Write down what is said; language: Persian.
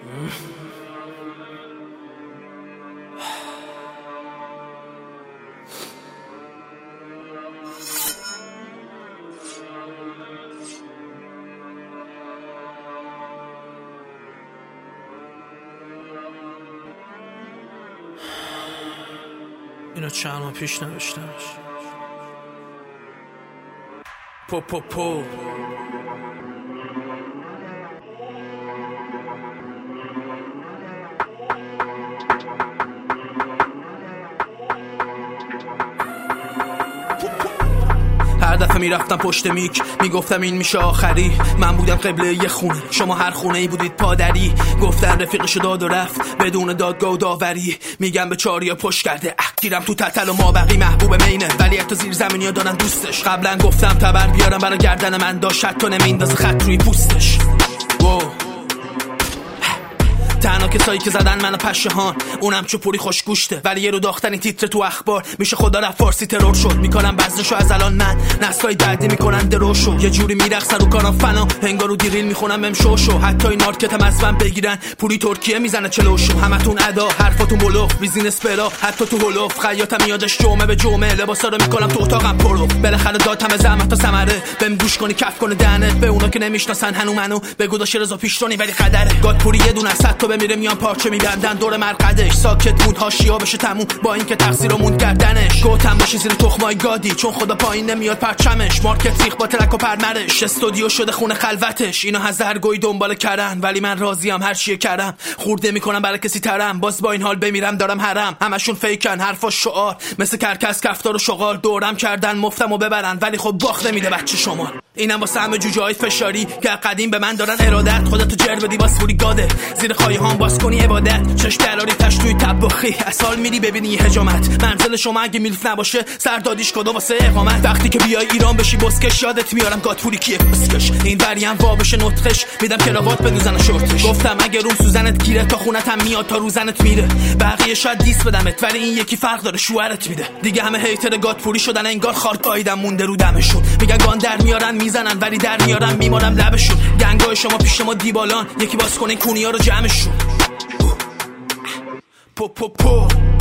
اینو چند ماه پیش نوشتمش. پو هر دفعه میرفتم پشت میک میگفتم این میشه آخری. من بودم قبله یه خونه، شما هر خونه ای بودید پادری. گفتن رفیقشو داد و رفت بدون دادگاه و داوری. میگم به چاریا پشت کرده گیرم تو تتل و مابقی محبوب مینه، ولی حتی زیر زمینی ها دارن دوستش. قبلا گفتم تبر بیارم برای گردن من، داشت حتی نمیندازه خط روی پوستش. تنها کسایی که زدن منو پشهان، اونم چوپوری خوشگوشته، ولی یه رو داختن این تیتر تو اخبار میشه خدا رفت فارسی ترور شد. میکنم بزنشو از الان من، نسلای بعدی میکنن دروشو. یه جوری میرقصن رو کانال فنا، انگار رو دیریل میخونم ممشوشو. حتی این مارکتم از من بگیرن، پولی ترکیه میزنه چلوشو. همتون ادا حرفاتون بلوف، بیزینس بلا حتی تو هلوف. خیاطم میادش جمعه به جمعه، لباسا رو میکنم تو اتاقم پرو. بالاخره دادم زحمت تا ثمره، بهم گوش کنی کف کنه دهنت. به اونا که نمیشناسن هنو منو بگو داش رضا پیشرونی، ولی قدره گادپوری یه دونه صد تا بمیره میان پارچه میبندن دور مرقدش. ساکت بود حاشیه بشه تموم، با اینکه تقصیرمون کردنش. گفتم بشه زیر تخمای گادی، چون خدا پایین نمیاد پرچمش. مارکت ریخ با ترک و پرمرش، استودیو شده خونه خلوتش. اینا هزارگوی دنبال کردن، ولی من راضیم هر چیه کردم. خورده میکنم برای کسی ترم، باز با این حال بمیرم دارم حرم. همشون فیکن حرفاش شعار، مثل کرکس کفتار و شغال. دورم کردن مفتمو ببرن، ولی خب باخت نمیده بچه شما. اینم واسه همه جوجه‌های فشاری که قدیم به من دارن ارادت. خودتو جر بدی باز پوری گاده، زیر خواهی هام باز کنی عبادت. چشم دلاری تش توی طباخی، اصال میری ببینی حجامت. منزل شما اگه میلف نباشه سردادیش کدو واسه اقامت. وقتی که بیای ایران بشی بسکش، یادت میارم گادپوری کیه بسکش. این بریم وا بشه نطقش، میدم کراوات بدوزن شورتش. گفتم اگه روم سوزنت گیره تا خونتم میاد تا روزنت میره. بقیه شاید دیس بدمت، ولی این یکی فرق داره شوهرت میده. دیگه همه هیتر گادپوری شدن، انگار خارق گایدم مونده رو دمشون. میگن گان در میارن میزنن، ولی در میارن میمارم لبشون. گنگای شما پیش ما دیبالان، یکی باز کنه کونیا رو جمعشون. پو